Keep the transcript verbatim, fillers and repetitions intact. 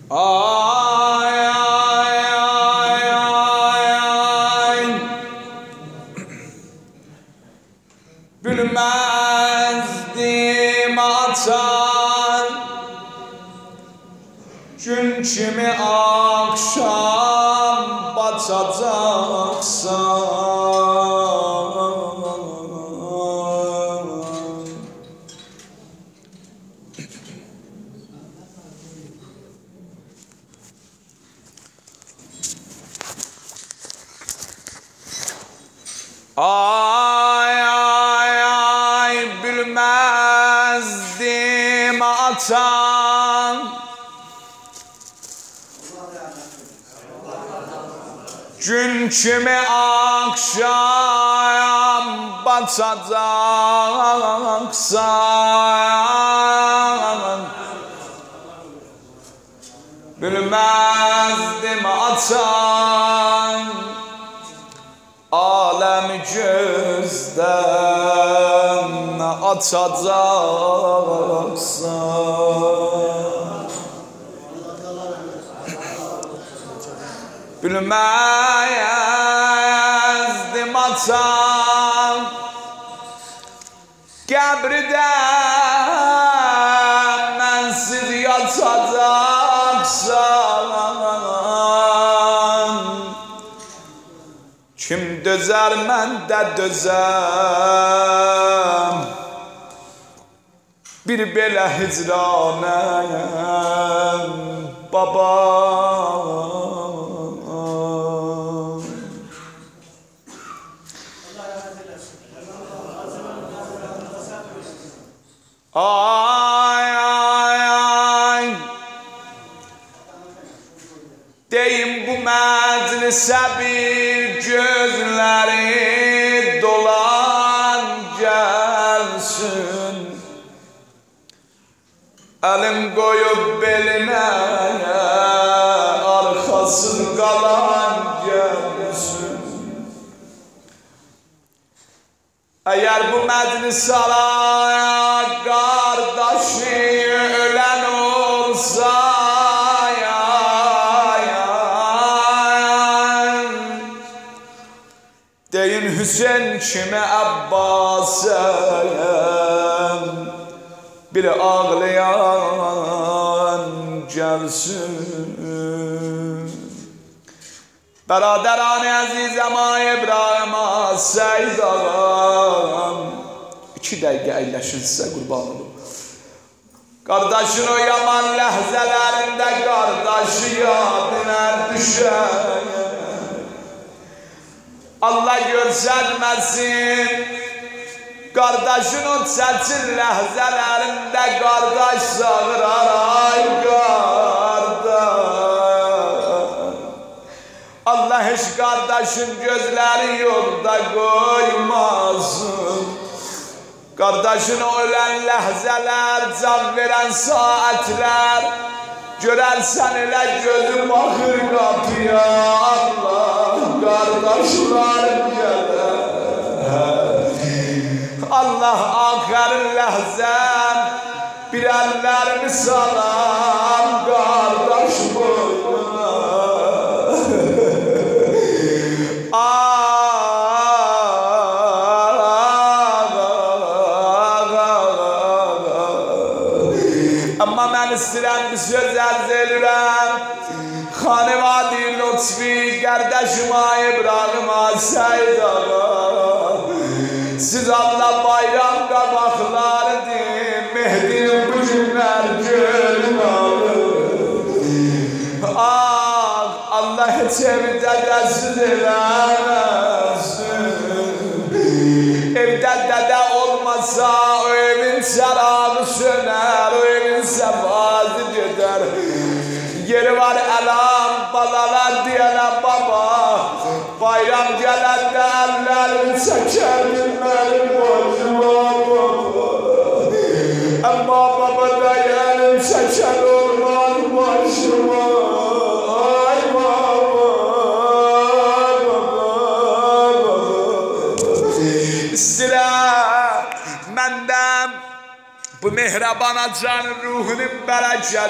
Ay ay ay ay ay Bilmezdim atan Gün kimi akşam batacaksan Ay ay ay bilmezdim atan Gün kimi akşam batacaksan Bilmezdim atan Alem gözden atacaksan Bilmezdim atan Qəbrdə mənsiz yatacaksan Kim dözer mən də dözəm Bir belə hicranəm baba Ay ay ay Deyim bu məclisə bir gözləri dolan gəlsin Əlim qoyub belinə arxasın qalan gəlsin Əgər bu məclis alaya qardaşı ölən olsa Deyin Hüseyin kimi Abbas'ım Bir ağlayan gelsin Beraderane azizem İbrahim'a Seyyid ağam İki dəqiqə əyləşin sizə qurban olun Qardaşın o yaman ləhzələrində Qardaşı yadına düşər Allah görsənməsin Qardaşın o çətin ləhzələrində Qardaş sağırar ay qardaş Allah heç qardaşın gözləri yolda qoymasın Qardaşın ölən ləhzələr Can verən saatlər Görərsən elə gözüm baxır qapıya Allah Qardaşlar gələr Allah axərin ləhzəm Bir əllərimi salam Qardaş boyuna Amma mən istəyirəm bir söz ərz edirəm Xanıvadı lütfi Qardaşıma İbrahim'a Seyyid ağa Siz Allah bayram qabaqlarıdır Mehdi'nin bu günlər gölün alır Ah Allah heç evdə dəsiz eləməsin Evdə dədə olmasa o evin çərağı sönər O evin səfazı gedər Yeri var əlam balalar deyənə baba Bayram gələndə əllərimi çəkərdim mənim boynuma baba Amma baba dayanım çəkər olmaz başıma Ay baba baba İstəyirəm məndən bu mehraban acanın ruhunun bərəkət